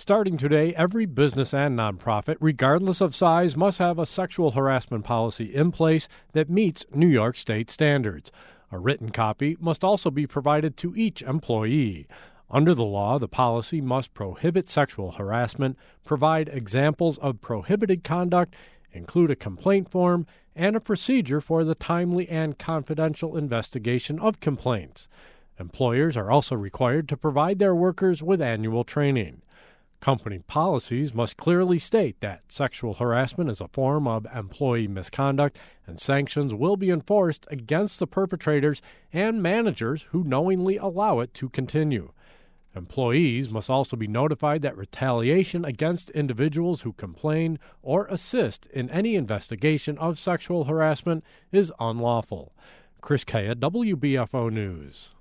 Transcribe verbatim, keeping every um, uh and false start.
Starting today, every business and nonprofit, regardless of size, must have a sexual harassment policy in place that meets New York State standards. A written copy must also be provided to each employee. Under the law, the policy must prohibit sexual harassment, provide examples of prohibited conduct, include a complaint form, and a procedure for the timely and confidential investigation of complaints. Employers are also required to provide their workers with annual training. Company policies must clearly state that sexual harassment is a form of employee misconduct, and sanctions will be enforced against the perpetrators and managers who knowingly allow it to continue. Employees must also be notified that retaliation against individuals who complain or assist in any investigation of sexual harassment is unlawful. Chris Kaya, W B F O News.